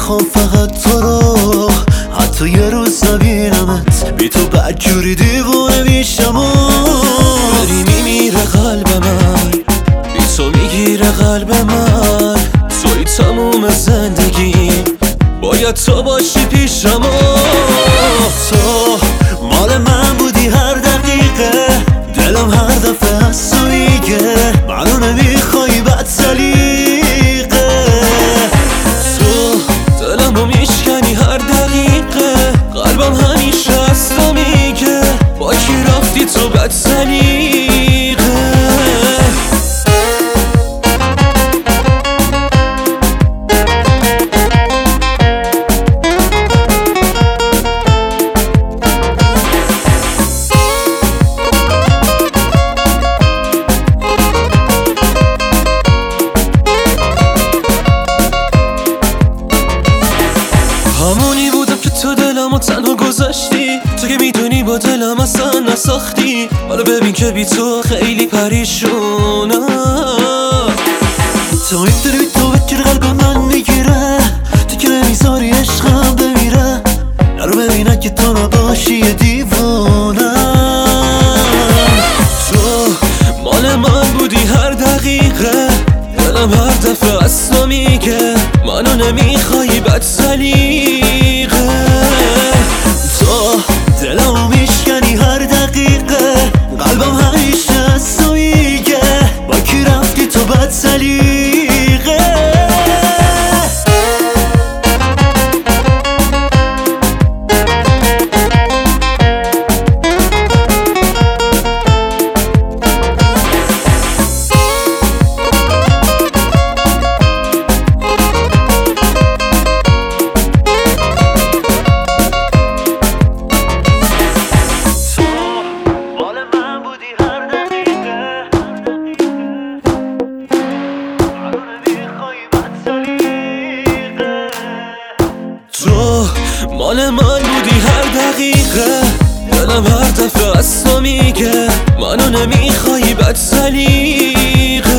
میخوام فقط تو رو، حتی یه روز نبینمت بی تو بدجوری دیوونه میشم و داری میمیره قلب من، بی تو میگیره قلب من، توی تموم زندگی باید تو باشی پیشم و تو مال من بودی هر دقیقه، دلم هر دفعه از تو میگه منو نمیخوای بد سلیقه، تو دلمو میشکنی هر دقیقه، قلبم همیشه از تو میگه با کی رفتی تو بد سلیقه. همونی بودم که تو دلمو تنها گذاشتی، تو که میدونی با دلم اصلا نساختی، حالا ببین که بی تو خیلی پریشونم. تو میدونی بی تو بکر قلب من میگیره، تو که نمیذاری عشقم بمیره، نرو ببینه که تو نباشی یه دیوونم. تو مال من بودی هر دقیقه، دلم هر دفعه از تو میگه منو نمیخوای بد سلیقه، تو دلمو میشکنی هر دقیقه، قلبم همیشه از تو میگه با کی رفتی تو بد سلیقه. تو مال من بودی هر دقیقه، دلم هر دفعه از تو میگه منو نمیخوای بد سلیقه.